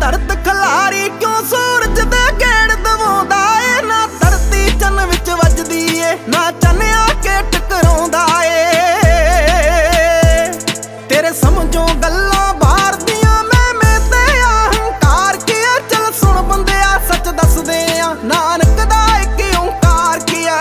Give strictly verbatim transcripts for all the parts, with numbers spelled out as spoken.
ਧਰਤ ਖਲਾਰੀ ਕਿਉਂ ਸੂਰਜ ਦੇ ਗੇੜ ਦਵਾਉਂਦਾ ਏ। ਨਾ ਧਰਤੀ ਚੰਨ ਵਿੱਚ ਵੱਜਦੀ ਏ ਨਾ ਚੰਨ ਆ ਕੇ ਟਕਰਾਉਂਦਾ ਏ। ਤੇਰੇ ਸਮਝੋਂ ਗੱਲਾਂ ਬਾਹਰ ਦੀਆਂ ਮੈਂ ਮੈਂ ਤੇ ਆ ਹੰਕਾਰ ਕੀ ਆ। ਚੱਲ ਸੁਣ ਬੰਦਿਆ ਸੱਚ ਦੱਸਦੇ ਆ ਨਾਨਕ ਦਾ ਇੱਕ ਓਂਕਾਰ ਕੀ ਆ।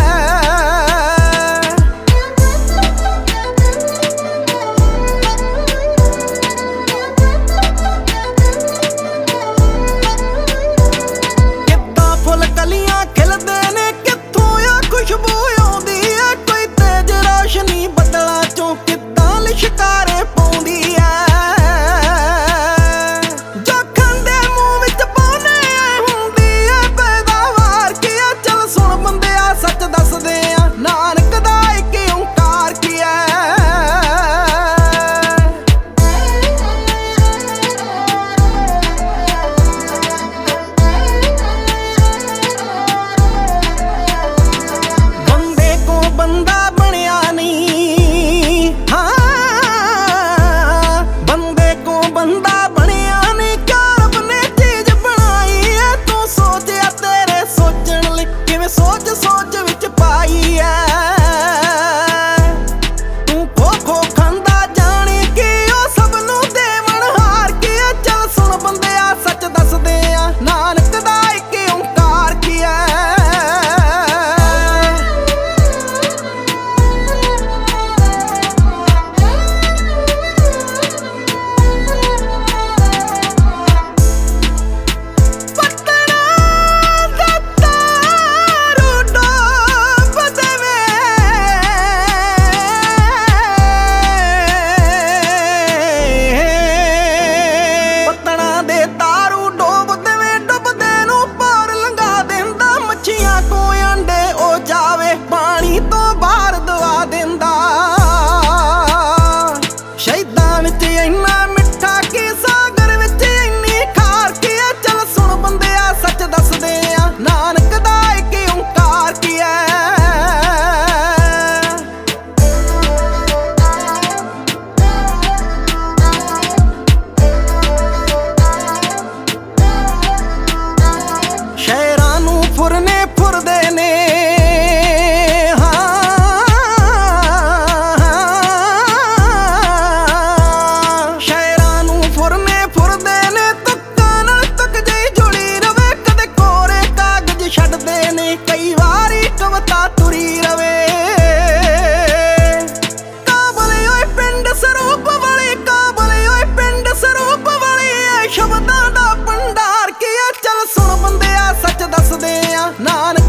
ਕਲੀਆਂ ਖਿਲਦੇ ਨੇ ਕਿੱਥੋਂ ਆ ਖੁਸ਼ਬੂ ਆਉਂਦੀ ਏ। ਕੋਈ ਤੇਜ ਰੋਸ਼ਨੀ ਬੱਦਲਾਂ ਚੋਂ ਕਿੱਦਾਂ ਲਿਸ਼ਕਾਰੇ ਪਾਉਂਦੀ ਏ। ਜੋ ਖਾਂਦੇ ਮੂੰਹ ਵਿੱਚ ਪਾਉਣੇ ਹੁੰਦੀ ਏ ਪੈਦਾਵਾਰ ਕੀ ਆ। ਚੱਲ ਸੁਣ ਬੰਦਿਆ ਸੱਚ ਦੱਸਦੇ ਆ ਨਾਨਕ ਦਾ ਇੱਕ ਓਂਕਾਰ ਕੀ ਏ। ਬੰਦਾ ਬਣਿਆ ਨਹੀਂ ਹਾਂ ਬੰਦੇ ਕੋ ਬੰਦਾ ਬਣਿਆ ਨਹੀਂ। ਕਿਉਂ ਰੱਬ ਨੇ ਚੀਜ਼ ਬਣਾਈ ਏ। ਤੂੰ ਸੋਚਿਆ ਤੇਰੇ ਸੋਚਣ ਲਈ ਕਿਵੇਂ ਸੋਚ ਸੋਚ ਵਿੱਚ ਪਾਈ ਏ। ਤੂੰ ਖੋ ਖੋ ਖਾਂਦਾ ਜਾਣੇ ਕਿ ਉਹ ਸਭ ਨੂੰ ਦੇਵਣ ਹਾਰ ਕੇ। ਚੱਲ ਸੁਣ ਬੰਦਿਆ ਸੱਚ ਦੱਸਦੇ ਆ ਨਾਨਕ ਦਾ ਇੱਕ ਓਂਕਾਰ ਕੀ ਏ। ਪਾਣੀ ਤੋਂ ਬਾਹਰ ਦਵਾ ਦਿੰਦਾ ਸ਼ਹੀਦਾਂ ਵਿੱਚ ਇੰਨਾ ਮਿੱਠਾ ਕੀ ਸਾਗਰ ਵਿੱਚ ਇੰਨੀ ਖਾਰ ਕੀ ਆ। ਚੱਲ ਸੁਣ ਬੰਦਿਆ ਸੱਚ ਦੱਸਦੇ ਆ ਨਾਨਕ ਦਾ ਇੱਕ ਓਂਕਾਰ ਕੀ ਏ। ਸ਼ਹਿਰਾਂ ਨੂੰ ਫੁਰਨੇ ਫੁਰਦੇ ਨੇ ਕਈ ਵਾਰੀ ਕਵਿਤਾ ਤੁਰੀ ਰਵੇ। ਕਾਬਲ ਓਏ ਪਿੰਡ ਸਰੂਪ ਵਾਲੀ ਕਾਬਲ ਓਏ ਪਿੰਡ ਸਰੂਪ ਵਾਲੀ ਏ ਸ਼ਬਦਾਂ ਦਾ ਭੰਡਾਰ ਕੀ ਆ। ਚੱਲ ਸੁਣ ਬੰਦਿਆ ਸੱਚ ਦੱਸਦੇ ਆ ਨਾਨਕ